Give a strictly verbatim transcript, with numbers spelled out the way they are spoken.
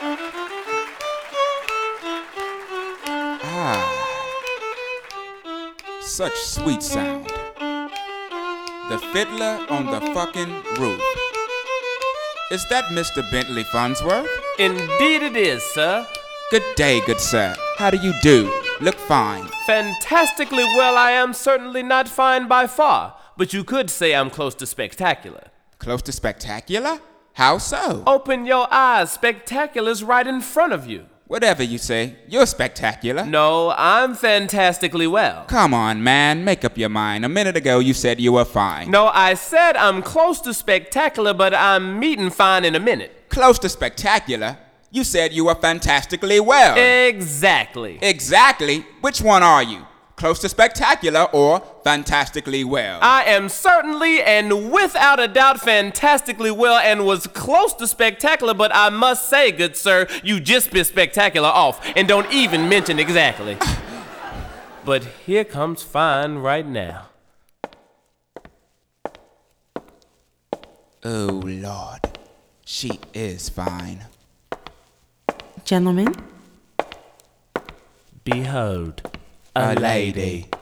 Ah, such sweet sound. The fiddler on the fucking roof. Is that Mister Bentley Farnsworth? Indeed it is, sir. Good day, good sir. How do you do? Look fine. Fantastically well. I am certainly not fine by far, but you could say I'm close to spectacular. Close to spectacular? How so? Open your eyes. Spectacular's right in front of you. Whatever you say, you're spectacular. No, I'm fantastically well. Come on, man, make up your mind. A minute ago you said you were fine. No, I said I'm close to spectacular, but I'm meeting fine in a minute. Close to spectacular? You said you were fantastically well. Exactly. Exactly? Which one are you? Close to spectacular or fantastically well? I am certainly and without a doubt fantastically well and was close to spectacular, but I must say, good sir, you just bit spectacular off and don't even mention exactly. But here comes fine right now. Oh, Lord. She is fine. Gentlemen, Behold, A lady.